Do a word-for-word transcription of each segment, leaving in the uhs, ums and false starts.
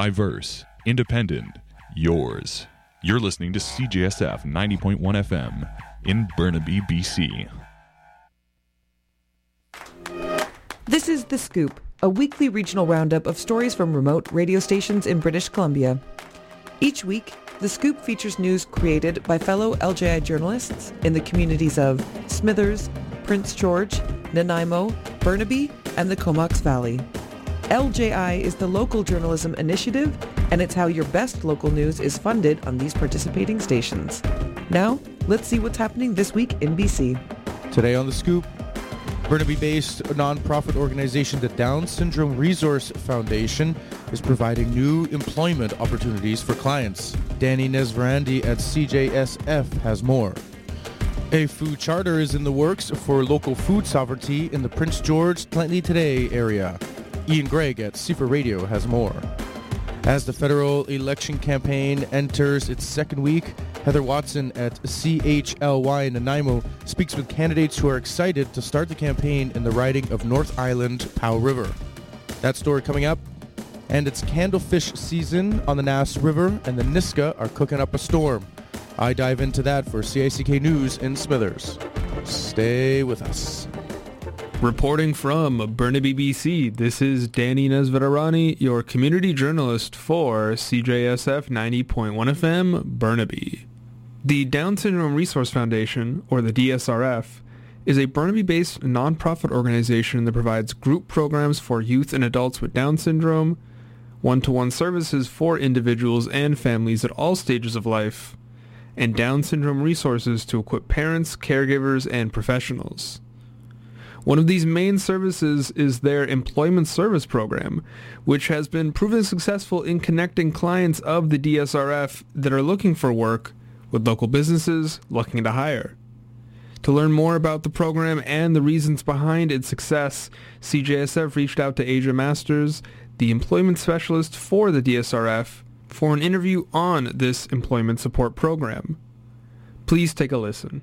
diverse, independent, yours. You're listening to C J S F ninety point one F M in Burnaby, B C. This is The Scoop, a weekly regional roundup of stories from remote radio stations in British Columbia. Each week, The Scoop features news created by fellow L J I journalists in the communities of Smithers, Prince George, Nanaimo, Burnaby, and the Comox Valley. L J I is the local journalism initiative, and it's how your best local news is funded on these participating stations. Now, let's see what's happening this week in B C. Today on The Scoop, Burnaby-based nonprofit organization the Down Syndrome Resource Foundation is providing new employment opportunities for clients. Danny Nesverandi at C J S F has more. A food charter is in the works for local food sovereignty in the Prince George Plenty Today area. Ian Gregg at C four Radio has more. As the federal election campaign enters its second week, Heather Watson at C H L Y in Nanaimo speaks with candidates who are excited to start the campaign in the riding of North Island Powell River. That story coming up. And it's candlefish season on the Nass River, and the Niska are cooking up a storm. I dive into that for C I C K News in Smithers. Stay with us. Reporting from Burnaby, B C, this is Danny Nesverani, your community journalist for C J S F ninety point one F M, Burnaby. The Down Syndrome Resource Foundation, or the D S R F, is a Burnaby-based nonprofit organization that provides group programs for youth and adults with Down syndrome, one-to-one services for individuals and families at all stages of life, and Down syndrome resources to equip parents, caregivers, and professionals. One of these main services is their Employment Service Program, which has been proven successful in connecting clients of the D S R F that are looking for work with local businesses looking to hire. To learn more about the program and the reasons behind its success, C J S F reached out to Asia Masters, the employment specialist for the D S R F, for an interview on this employment support program. Please take a listen.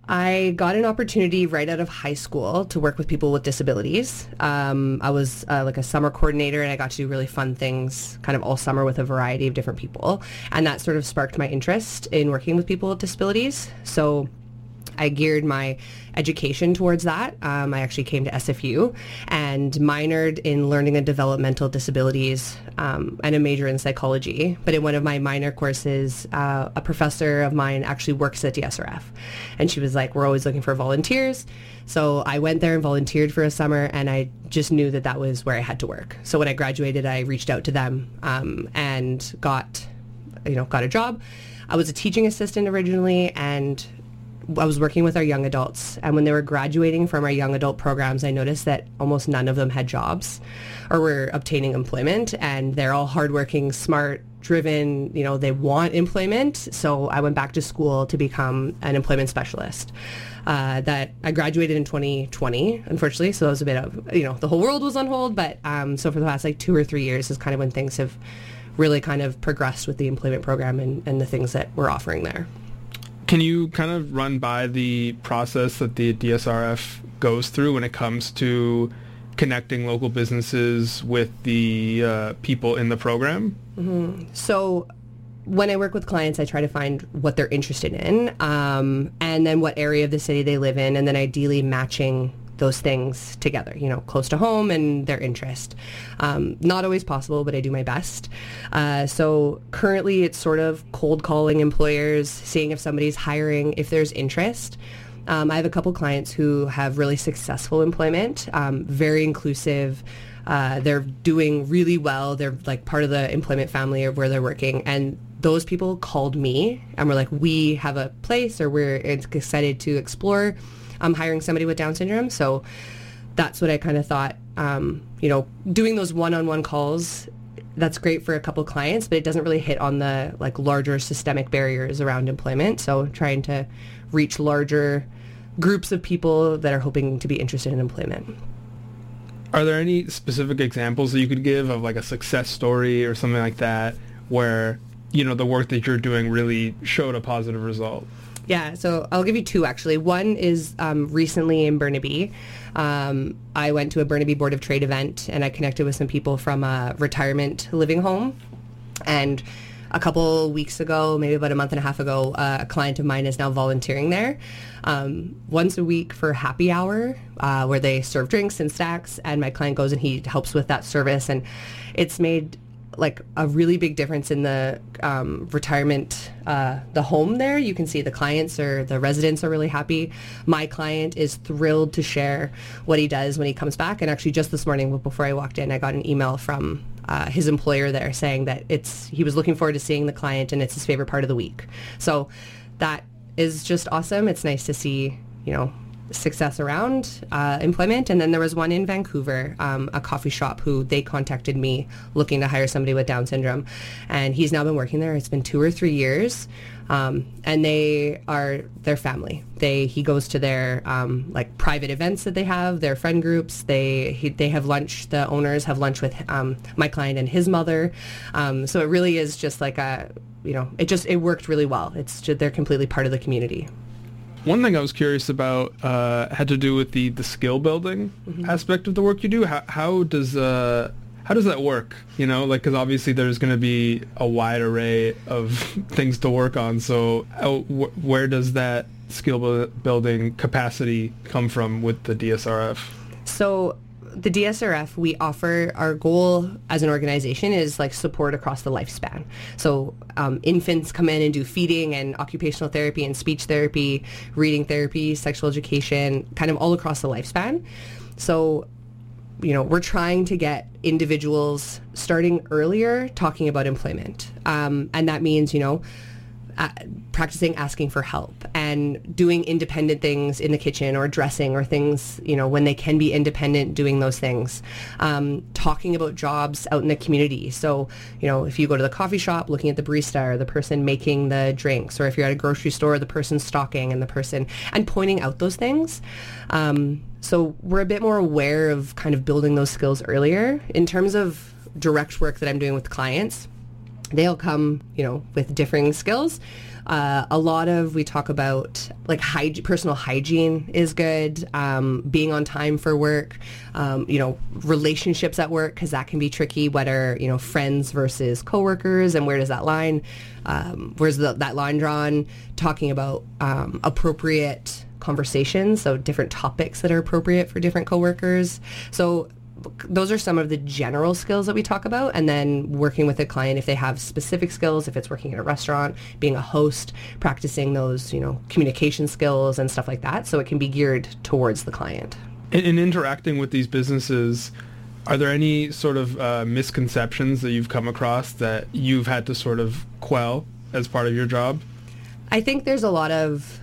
I got an opportunity right out of high school to work with people with disabilities. Um, I was uh, like a summer coordinator, and I got to do really fun things kind of all summer with a variety of different people. And that sort of sparked my interest in working with people with disabilities. So I geared my education towards that. Um, I actually came to S F U and minored in learning and developmental disabilities um, and a major in psychology. But in one of my minor courses, uh, a professor of mine actually works at D S R F. And she was like, we're always looking for volunteers. So I went there and volunteered for a summer, and I just knew that that was where I had to work. So when I graduated, I reached out to them um, and got, you know, got a job. I was a teaching assistant originally, and I was working with our young adults, and when they were graduating from our young adult programs, I noticed that almost none of them had jobs or were obtaining employment, and they're all hardworking, smart, driven, you know, they want employment. So I went back to school to become an employment specialist. Uh, that I graduated in twenty twenty, unfortunately, so that was a bit of, you know, the whole world was on hold, but um, so for the past like two or three years is kind of when things have really kind of progressed with the employment program and, and the things that we're offering there. Can you kind of run by the process that the D S R F goes through when it comes to connecting local businesses with the uh, people in the program? Mm-hmm. So when I work with clients, I try to find what they're interested in um, and then what area of the city they live in, and then ideally matching those things together, you know, close to home and their interest. Um, not always possible, but I do my best. Uh, so currently it's sort of cold calling employers, seeing if somebody's hiring, if there's interest. Um, I have a couple clients who have really successful employment, um, very inclusive. Uh, they're doing really well. They're like part of the employment family of where they're working. And those people called me and were like, we have a place, or we're excited to explore I'm hiring somebody with Down syndrome. So that's what I kind of thought, um, you know, doing those one-on-one calls, that's great for a couple clients, but it doesn't really hit on the like larger systemic barriers around employment. So trying to reach larger groups of people that are hoping to be interested in employment. Are there any specific examples that you could give of like a success story or something like that where, you know, the work that you're doing really showed a positive result? Yeah, so I'll give you two, actually. One is um, recently in Burnaby. Um, I went to a Burnaby Board of Trade event, and I connected with some people from a retirement living home. And a couple weeks ago, maybe about a month and a half ago, uh, a client of mine is now volunteering there um, once a week for happy hour, uh, where they serve drinks and snacks, and my client goes and he helps with that service. And it's made like a really big difference in the um, retirement, uh, the home there. You can see the clients or the residents are really happy. My client is thrilled to share what he does when he comes back. And actually just this morning before I walked in, I got an email from uh, his employer there saying that it's he was looking forward to seeing the client and it's his favorite part of the week. So that is just awesome. It's nice to see, you know, success around uh, employment. And then there was one in Vancouver, um, a coffee shop who they contacted me looking to hire somebody with Down syndrome. And he's now been working there. It's been two or three years. Um, and they are their family. They He goes to their um, like private events that they have, their friend groups. They he, they have lunch. The owners have lunch with um, my client and his mother. Um, so it really is just like a, you know, it just, it worked really well. It's just, they're completely part of the community. One thing I was curious about uh, had to do with the, the skill building mm-hmm. aspect of the work you do. How, how does uh, how does that work? You know, like, because obviously there's going to be a wide array of things to work on. So how, wh- where does that skill bu- building capacity come from with the D S R F? So the D S R F, we offer, our goal as an organization is like support across the lifespan. So um, infants come in and do feeding and occupational therapy and speech therapy, reading therapy, sexual education, kind of all across the lifespan. So, you know, we're trying to get individuals starting earlier talking about employment. Um, and that means, you know, Uh, practicing asking for help and doing independent things in the kitchen or dressing or things, you know, when they can be independent, doing those things. Um, talking about jobs out in the community. So, you know, if you go to the coffee shop, looking at the barista or the person making the drinks, or if you're at a grocery store, the person stocking and the person, and pointing out those things. Um, so we're a bit more aware of kind of building those skills earlier. In terms of direct work that I'm doing with clients, they'll come, you know, with differing skills. Uh, a lot of, we talk about like hyg- personal hygiene is good, um, being on time for work, um, you know, relationships at work, because that can be tricky, whether, you know, friends versus coworkers, and where does that line, um, where's the, that line drawn, talking about um, appropriate conversations, so different topics that are appropriate for different coworkers. So those are some of the general skills that we talk about, and then working with a client if they have specific skills, if it's working at a restaurant, being a host, practicing those, you know, communication skills and stuff like that, so it can be geared towards the client. In, in interacting with these businesses, are there any sort of uh, misconceptions that you've come across that you've had to sort of quell as part of your job? I think there's a lot of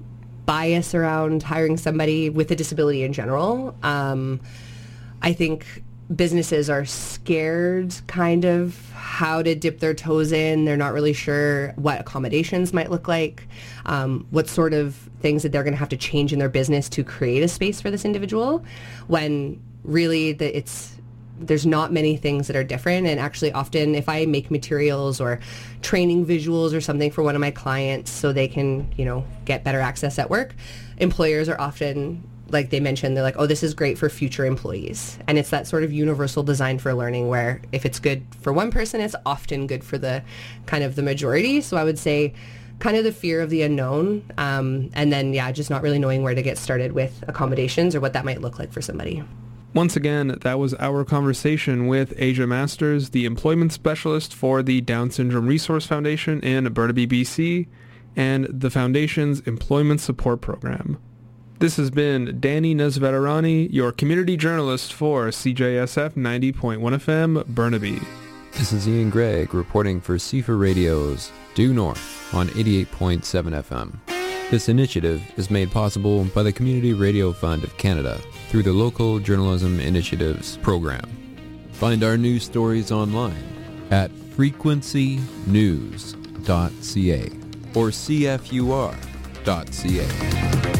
bias around hiring somebody with a disability in general. Um, I think businesses are scared kind of how to dip their toes in. They're not really sure what accommodations might look like, um, what sort of things that they're going to have to change in their business to create a space for this individual, when really the, it's there's not many things that are different. And actually often if I make materials or training visuals or something for one of my clients so they can, you know, get better access at work, employers are often, like they mentioned, they're like, oh, this is great for future employees. And it's that sort of universal design for learning where if it's good for one person, it's often good for the kind of the majority. So I would say kind of the fear of the unknown. Um, and then, yeah, just not really knowing where to get started with accommodations or what that might look like for somebody. Once again, that was our conversation with Asia Masters, the employment specialist for the Down Syndrome Resource Foundation in Burnaby, B C, and the Foundation's Employment Support Program. This has been Danny Nesvetarani, your community journalist for C J S F ninety point one F M, Burnaby. This is Ian Gregg reporting for C F A Radio's Due North on eighty-eight point seven F M. This initiative is made possible by the Community Radio Fund of Canada through the Local Journalism Initiatives program. Find our news stories online at frequency news dot c a or c f u r dot c a.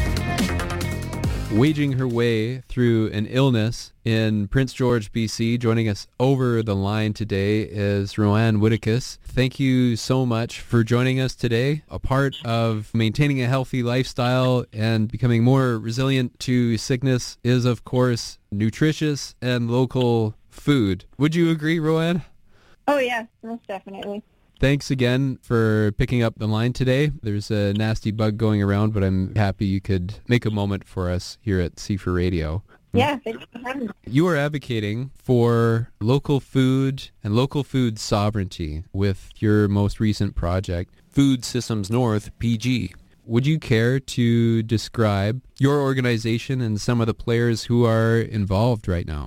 Waging her way through an illness in Prince George, B C, joining us over the line today is Roanne Whittakis. Thank you so much for joining us today. A part of maintaining a healthy lifestyle and becoming more resilient to sickness is, of course, nutritious and local food. Would you agree, Roanne? Oh, yeah, most definitely. Thanks again for picking up the line today. There's a nasty bug going around, but I'm happy you could make a moment for us here at C four Radio. Yeah, thanks for having me. You are advocating for local food and local food sovereignty with your most recent project, Food Systems North, P G. Would you care to describe your organization and some of the players who are involved right now?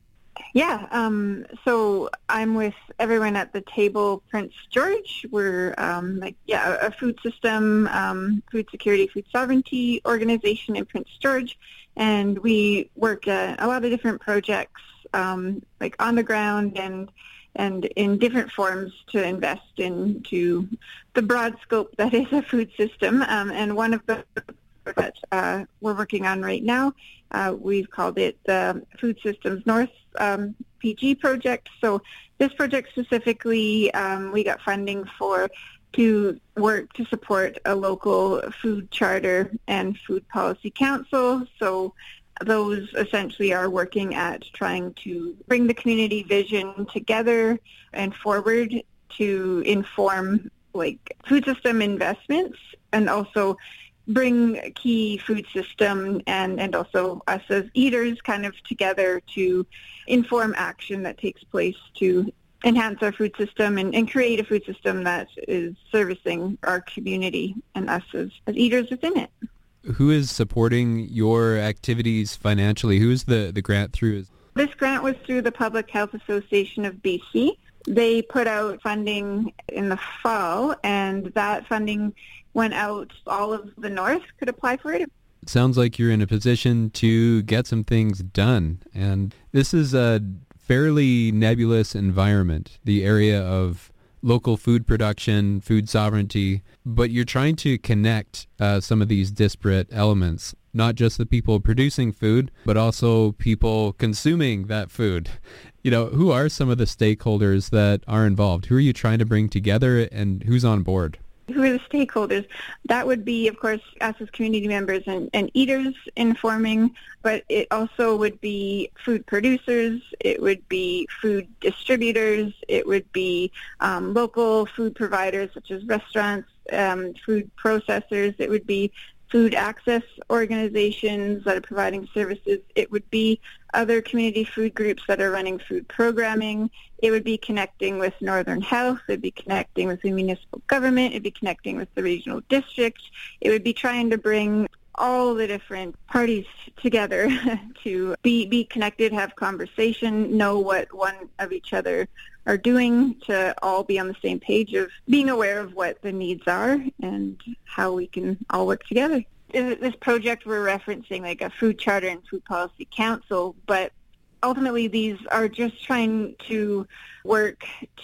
Yeah, um, so I'm with everyone at the table, Prince George. We're um, like yeah, a food system, um, food security, food sovereignty organization in Prince George, and we work at a lot of different projects, um, like on the ground and and in different forms to invest into the broad scope that is a food system. Um, and one of the that uh, we're working on right now, uh, we've called it the Food Systems North um, P G project. So this project specifically, um, we got funding for to work to support a local food charter and food policy council. So those essentially are working at trying to bring the community vision together and forward to inform like food system investments, and also bring key food system and, and also us as eaters kind of together to inform action that takes place to enhance our food system and, and create a food system that is servicing our community and us as, as eaters within it. Who is supporting your activities financially? Who is the, the grant through? This grant was through the Public Health Association of B C. They put out funding in the fall, and that funding went out. All of the North could apply for it. It sounds like you're in a position to get some things done. And this is a fairly nebulous environment, the area of local food production, food sovereignty, but you're trying to connect uh, some of these disparate elements, not just the people producing food, but also people consuming that food. You know, who are some of the stakeholders that are involved? Who are you trying to bring together, and who's on board? Who are the stakeholders? That would be, of course, us as community members and, and eaters informing, but it also would be food producers, it would be food distributors, it would be um, local food providers such as restaurants, um, food processors, it would be food access organizations that are providing services. It would be other community food groups that are running food programming. It would be connecting with Northern Health. It would be connecting with the municipal government. It would be connecting with the regional district. It would be trying to bring all the different parties together to be, be connected, have conversation, know what one of each other are doing, to all be on the same page of being aware of what the needs are and how we can all work together. This project we're referencing like a food charter and food policy council, but ultimately these are just trying to work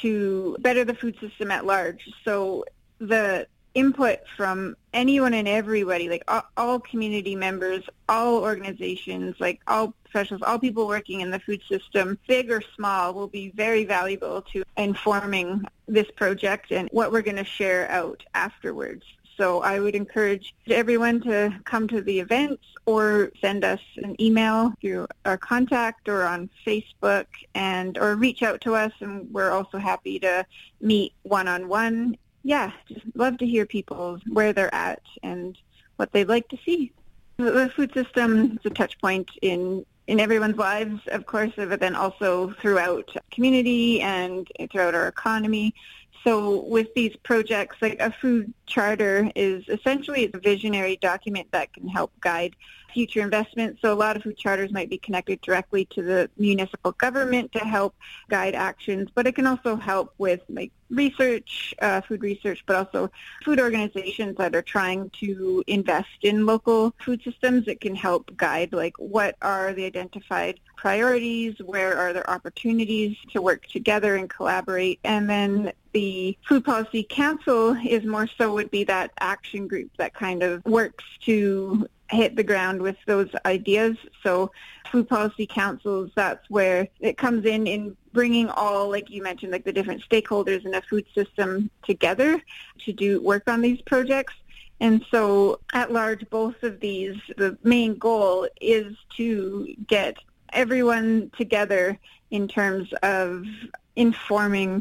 to better the food system at large. So the input from anyone and everybody, like all, all community members, all organizations, like all professionals, all people working in the food system, big or small, will be very valuable to informing this project and what we're going to share out afterwards. So I would encourage everyone to come to the events or send us an email through our contact or on Facebook, and or reach out to us, and we're also happy to meet one-on-one. Yeah, just love to hear people where they're at and what they'd like to see. The food system is a touch point in, in everyone's lives, of course, but then also throughout community and throughout our economy. So with these projects, like a food charter is essentially a visionary document that can help guide future investments. So a lot of food charters might be connected directly to the municipal government to help guide actions, but it can also help with like research, uh, food research, but also food organizations that are trying to invest in local food systems. It can help guide like what are the identified priorities, where are there opportunities to work together and collaborate, and then the Food Policy Council is more so would be that action group that kind of works to hit the ground with those ideas. So Food Policy Councils, that's where it comes in in bringing all, like you mentioned, like the different stakeholders in a food system together to do work on these projects. And so at large, both of these, the main goal is to get everyone together in terms of informing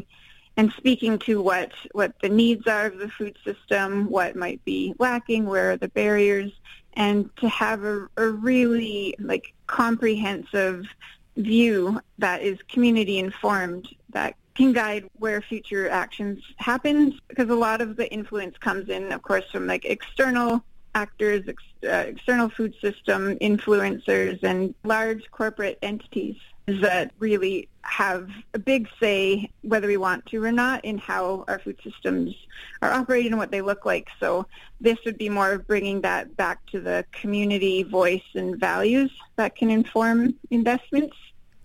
and speaking to what, what the needs are of the food system, what might be lacking, where are the barriers, and to have a, a really like comprehensive view that is community informed, that can guide where future actions happen, because a lot of the influence comes in, of course, from like external actors, ex, uh, external food system influencers, and large corporate entities that really have a big say, whether we want to or not, in how our food systems are operated and what they look like. So this would be more of bringing that back to the community voice and values that can inform investments.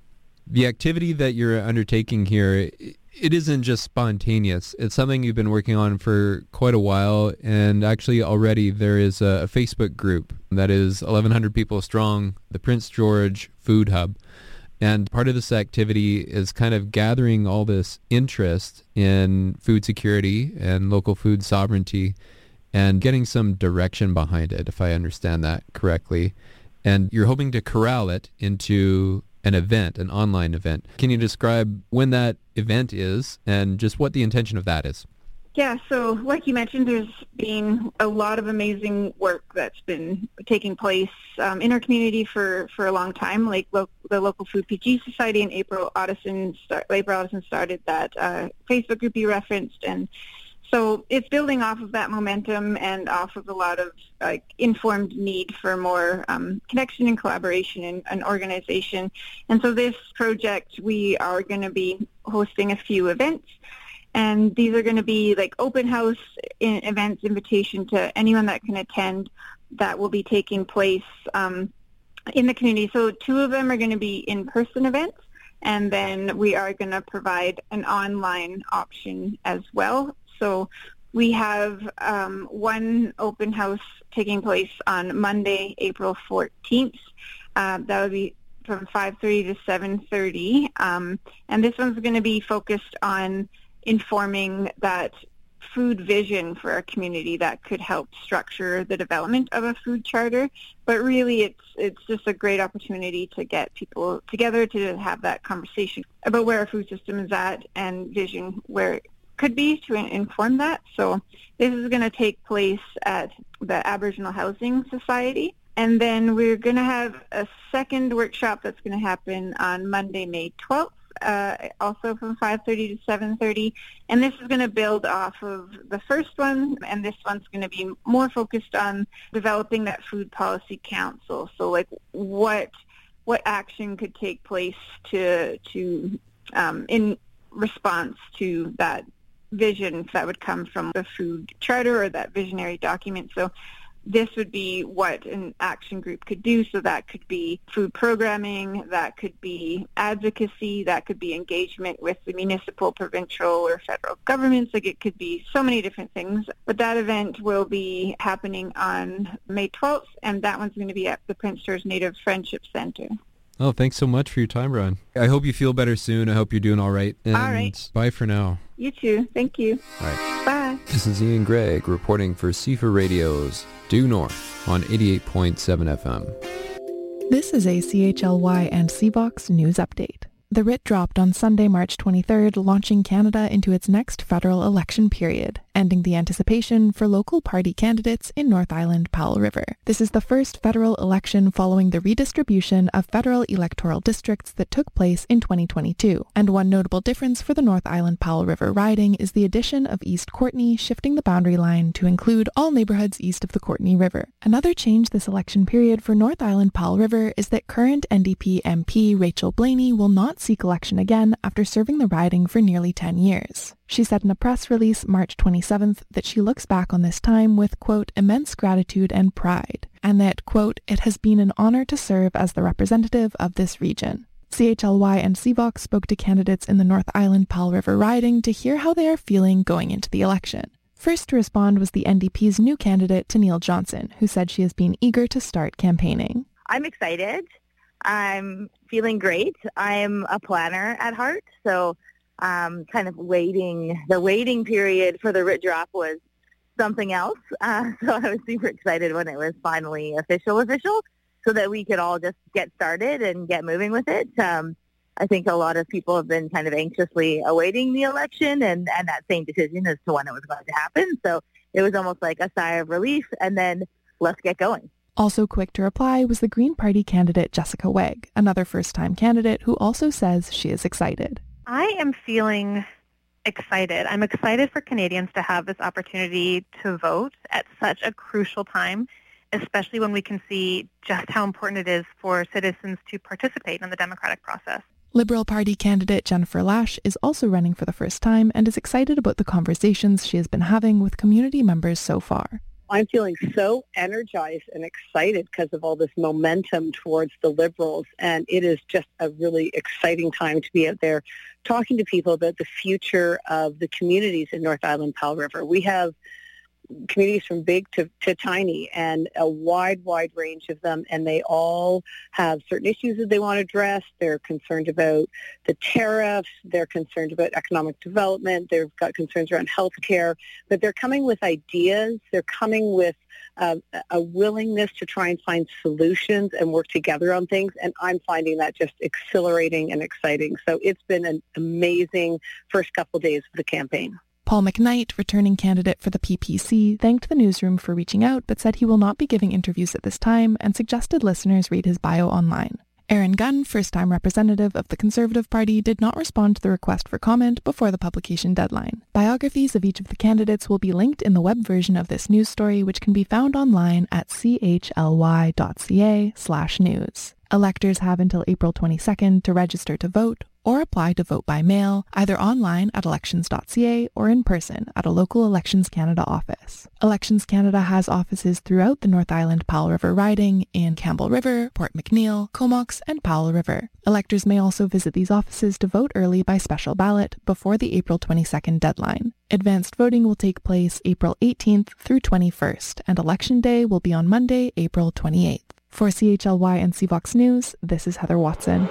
The activity that you're undertaking here, it isn't just spontaneous. It's something you've been working on for quite a while, and actually already there is a Facebook group that is eleven hundred people strong, the Prince George Food Hub. And part of this activity is kind of gathering all this interest in food security and local food sovereignty and getting some direction behind it, if I understand that correctly. And you're hoping to corral it into an event, an online event. Can you describe when that event is and just what the intention of that is? Yeah, so like you mentioned, there's been a lot of amazing work that's been taking place um, in our community for, for a long time. Like lo- the local Food P G Society and April Otteson, start, April Otteson started that uh, Facebook group you referenced, and so it's building off of that momentum and off of a lot of like informed need for more um, connection and collaboration and, and organization. And so this project, we are going to be hosting a few events. And these are going to be like open house events, invitation to anyone that can attend, that will be taking place um, in the community. So two of them are going to be in-person events, and then we are going to provide an online option as well. So we have um, one open house taking place on Monday, April fourteenth. Uh, that would be from five thirty to seven thirty. Um, and this one's going to be focused on informing that food vision for our community that could help structure the development of a food charter. But really, it's it's just a great opportunity to get people together to have that conversation about where our food system is at and vision where it could be to inform that. So this is going to take place at the Aboriginal Housing Society. And then we're going to have a second workshop that's going to happen on Monday, May twelfth. Uh, also from five thirty to seven thirty, and this is going to build off of the first one, and this one's going to be more focused on developing that food policy council. So, like, what what action could take place to to um, in response to that vision that would come from the food charter or that visionary document. So this would be what an action group could do. So that could be food programming, that could be advocacy, that could be engagement with the municipal, provincial, or federal governments. Like, it could be so many different things. But that event will be happening on May twelfth, and that one's going to be at the Prince George Native Friendship Center. Oh, thanks so much for your time, Ron. I hope you feel better soon. I hope you're doing all right. And all right. Bye for now. You too. Thank you. All right. Bye. This is Ian Gregg reporting for C F A Radio's Due North on eighty-eight point seven F M. This is a C H L Y and C VOX news update. The writ dropped on Sunday, March twenty-third, launching Canada into its next federal election period, ending the anticipation for local party candidates in North Island Powell River. This is the first federal election following the redistribution of federal electoral districts that took place in twenty twenty-two. And one notable difference for the North Island Powell River riding is the addition of East Courtenay, shifting the boundary line to include all neighborhoods east of the Courtenay River. Another change this election period for North Island Powell River is that current N D P M P Rachel Blaney will not seek election again after serving the riding for nearly ten years. She said in a press release March twenty-seventh that she looks back on this time with, quote, immense gratitude and pride, and that, quote, it has been an honor to serve as the representative of this region. C H L Y and C VOX spoke to candidates in the North Island Powell River riding to hear how they are feeling going into the election. First to respond was the N D P's new candidate, Tenille Johnson, who said she has been eager to start campaigning. I'm excited. I'm feeling great. I'm a planner at heart, so um, kind of waiting. The waiting period for the writ drop was something else, uh, so I was super excited when it was finally official, official, so that we could all just get started and get moving with it. Um, I think a lot of people have been kind of anxiously awaiting the election and, and that same decision as to when it was going to happen. So it was almost like a sigh of relief, and then let's get going. Also quick to reply was the Green Party candidate Jessica Wegg, another first-time candidate who also says she is excited. I am feeling excited. I'm excited for Canadians to have this opportunity to vote at such a crucial time, especially when we can see just how important it is for citizens to participate in the democratic process. Liberal Party candidate Jennifer Lash is also running for the first time and is excited about the conversations she has been having with community members so far. I'm feeling so energized and excited because of all this momentum towards the Liberals, and it is just a really exciting time to be out there talking to people about the future of the communities in North Island Powell River. We have communities from big to, to tiny and a wide, wide range of them, and they all have certain issues that they want to address. They're concerned about the tariffs. They're concerned about economic development. They've got concerns around healthcare, but they're coming with ideas. They're coming with uh, a willingness to try and find solutions and work together on things, and I'm finding that just exhilarating and exciting. So it's been an amazing first couple days of the campaign. Paul McKnight, returning candidate for the P P C, thanked the newsroom for reaching out but said he will not be giving interviews at this time and suggested listeners read his bio online. Aaron Gunn, first-time representative of the Conservative Party, did not respond to the request for comment before the publication deadline. Biographies of each of the candidates will be linked in the web version of this news story, which can be found online at c h l y dot c a slash news. Electors have until April twenty-second to register to vote or apply to vote by mail, either online at elections dot c a or in person at a local Elections Canada office. Elections Canada has offices throughout the North Island Powell River riding in Campbell River, Port McNeill, Comox, and Powell River. Electors may also visit these offices to vote early by special ballot before the April twenty-second deadline. Advanced voting will take place April eighteenth through twenty-first, and Election Day will be on Monday, April twenty-eighth. For C H L Y and C Vox News, this is Heather Watson.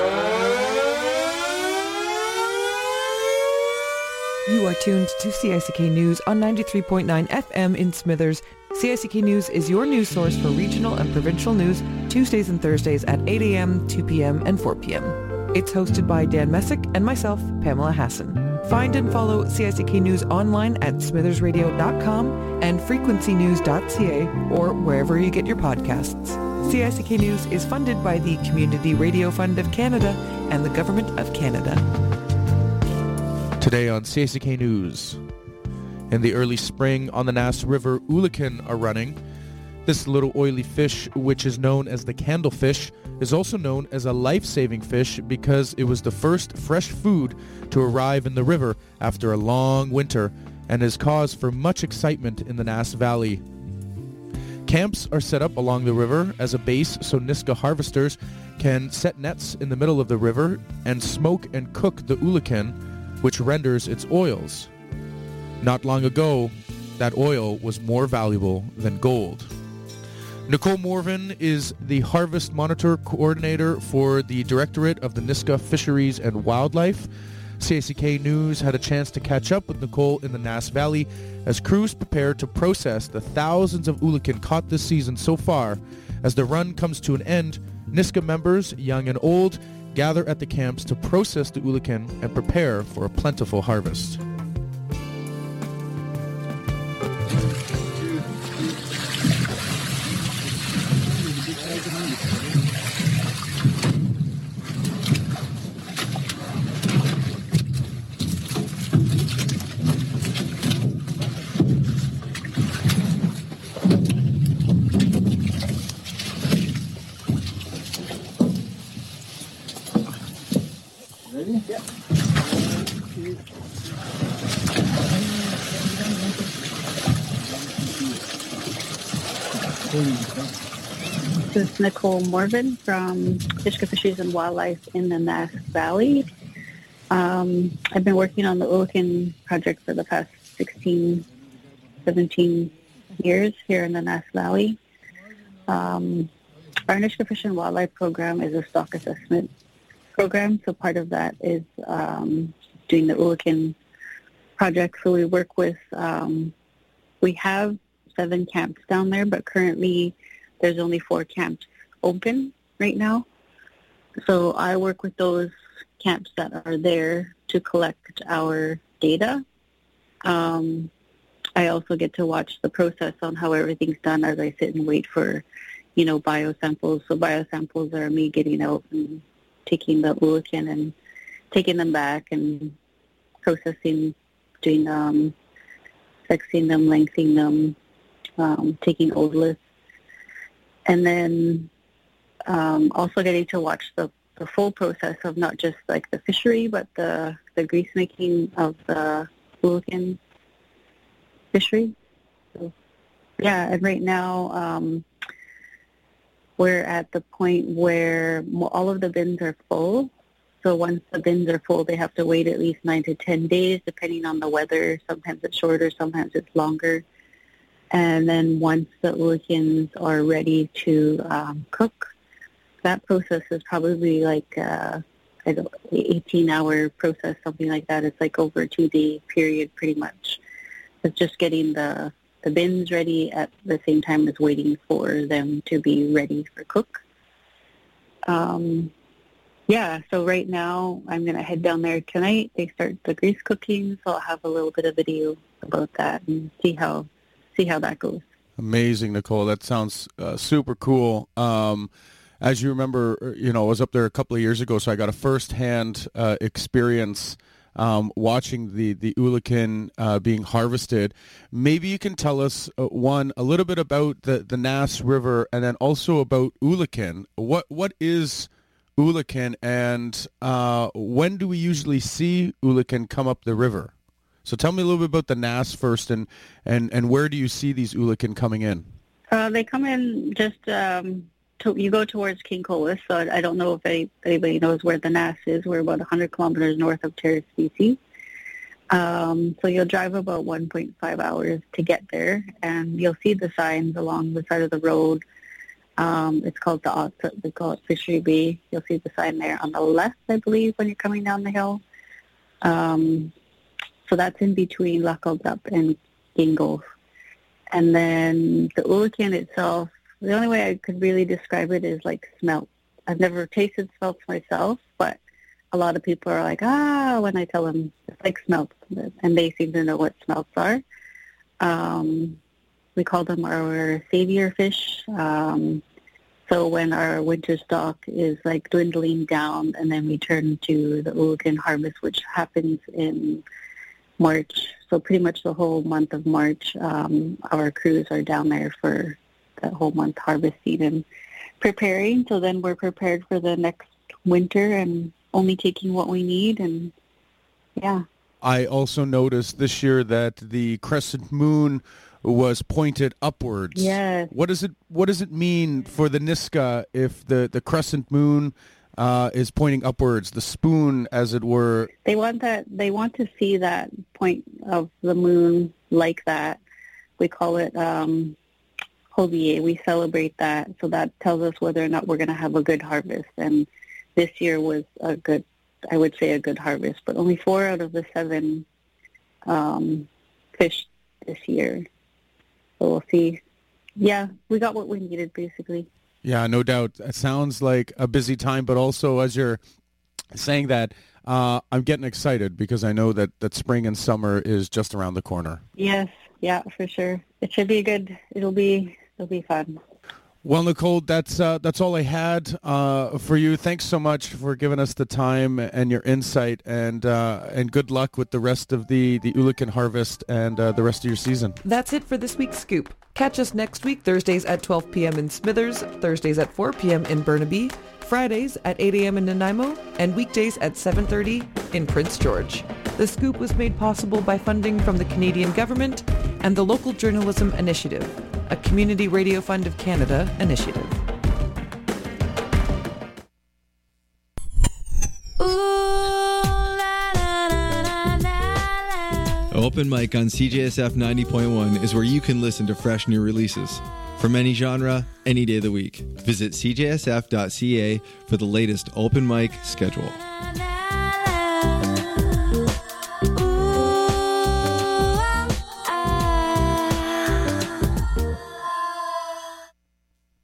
You are tuned to C I C K News on ninety-three point nine F M in Smithers. C I C K News is your news source for regional and provincial news, Tuesdays and Thursdays at eight a.m., two p.m. and four p.m. It's hosted by Dan Messick and myself, Pamela Hassan. Find and follow C I C K News online at smithers radio dot com and frequency news dot c a or wherever you get your podcasts. C I C K News is funded by the Community Radio Fund of Canada and the Government of Canada. Today on C I C K News. In the early spring on the Nass River, oolakan are running. This little oily fish, which is known as the candlefish, is also known as a life-saving fish because it was the first fresh food to arrive in the river after a long winter and is cause for much excitement in the Nass Valley. Camps are set up along the river as a base so Nisga'a harvesters can set nets in the middle of the river and smoke and cook the oolakan, which renders its oils. Not long ago, that oil was more valuable than gold. Nicole Morvan is the Harvest Monitor Coordinator for the Directorate of the Nisga'a Fisheries and Wildlife. C I C K News had a chance to catch up with Nicole in the Nass Valley as crews prepare to process the thousands of oolakan caught this season so far. As the run comes to an end, Nisga'a members, young and old, gather at the camps to process the oolakan and prepare for a plentiful harvest. This is Nicole Morvan from Nisga'a Fisheries and Wildlife in the Nass Valley. Um, I've been working on the oolakan project for the past sixteen, seventeen years here in the Nass Valley. Um, our Nisga'a Fish and Wildlife program is a stock assessment program, so part of that is um, doing the oolakan project. So we work with, um, we have seven camps down there, but currently there's only four camps open right now. So I work with those camps that are there to collect our data. Um, I also get to watch the process on how everything's done as I sit and wait for, you know, biosamples. So biosamples are me getting out and taking the Ulukin and taking them back and processing, doing um, sexing them, lengthening them, um, taking otoliths, and then um, also getting to watch the, the full process of not just like the fishery, but the, the grease making of the Ulukin fishery. So, yeah, and right now um, we're at the point where mo- all of the bins are full. So once the bins are full, they have to wait at least nine to ten days, depending on the weather. Sometimes it's shorter, sometimes it's longer. And then once the Ulikins are ready to um, cook, that process is probably like uh, I don't, eighteen-hour process, something like that. It's like over a two-day period, pretty much. It's just getting the, the bins ready at the same time as waiting for them to be ready for cook. Um, yeah, so right now I'm going to head down there tonight. They start the grease cooking, so I'll have a little bit of video about that and see how see how that goes. Amazing, Nicole. That sounds uh, super cool. Um, as you remember, you know, I was up there a couple of years ago, so I got a first-hand uh, experience um, watching the, the Ulukin uh, being harvested. Maybe you can tell us, uh, one, a little bit about the, the Nass River, and then also about Ulukin. What What is Ulukin, and uh, when do we usually see Ulukin come up the river? So tell me a little bit about the Nass first, and, and, and where do you see these Ulukin coming in? Uh, they come in just, um, to, you go towards King Colas, so I don't know if any, anybody knows where the Nass is. We're about one hundred kilometers north of Terrace, B C. Um, so you'll drive about one point five hours to get there, and you'll see the signs along the side of the road. Um, it's called the they call it Fishery Bay. You'll see the sign there on the left, I believe, when you're coming down the hill. Um, so that's in between Lac Au Dap and Gingolf. And then the Ulukin itself, the only way I could really describe it is like smelt. I've never tasted smelts myself, but a lot of people are like, ah, when I tell them it's like smelts, and they seem to know what smelts are. Um, We call them our savior fish. Um, so when our winter stock is like dwindling down, and then we turn to the Ulukin harvest, which happens in March. So pretty much the whole month of March, um, our crews are down there for that whole month harvesting and preparing. So then we're prepared for the next winter and only taking what we need. And yeah. I also noticed this year that the crescent moon was pointed upwards. Yes. What does it What does it mean for the Niska if the, the crescent moon uh, is pointing upwards, the spoon, as it were? They want that. They want to see that point of the moon like that. We call it um, Hobier. We celebrate that, so that tells us whether or not we're going to have a good harvest. And this year was a good, I would say, a good harvest. But only four out of the seven um, fished this year. So we'll see. Yeah, we got what we needed, basically. Yeah, no doubt. It sounds like a busy time, but also as you're saying that, uh, I'm getting excited because I know that, that spring and summer is just around the corner. Yes, yeah, for sure. It should be good. It'll be it'll be fun. Well, Nicole, that's uh, that's all I had uh, for you. Thanks so much for giving us the time and your insight, and uh, and good luck with the rest of the, the Ulukin harvest and uh, the rest of your season. That's it for this week's Scoop. Catch us next week, Thursdays at twelve p.m. in Smithers, Thursdays at four p.m. in Burnaby, Fridays at eight a.m. in Nanaimo, and weekdays at seven thirty in Prince George. The Scoop was made possible by funding from the Canadian government and the Local Journalism Initiative, a Community Radio Fund of Canada initiative. Open Mic on C J S F ninety point one is where you can listen to fresh new releases. From any genre, any day of the week. Visit c j s f dot c a for the latest open mic schedule.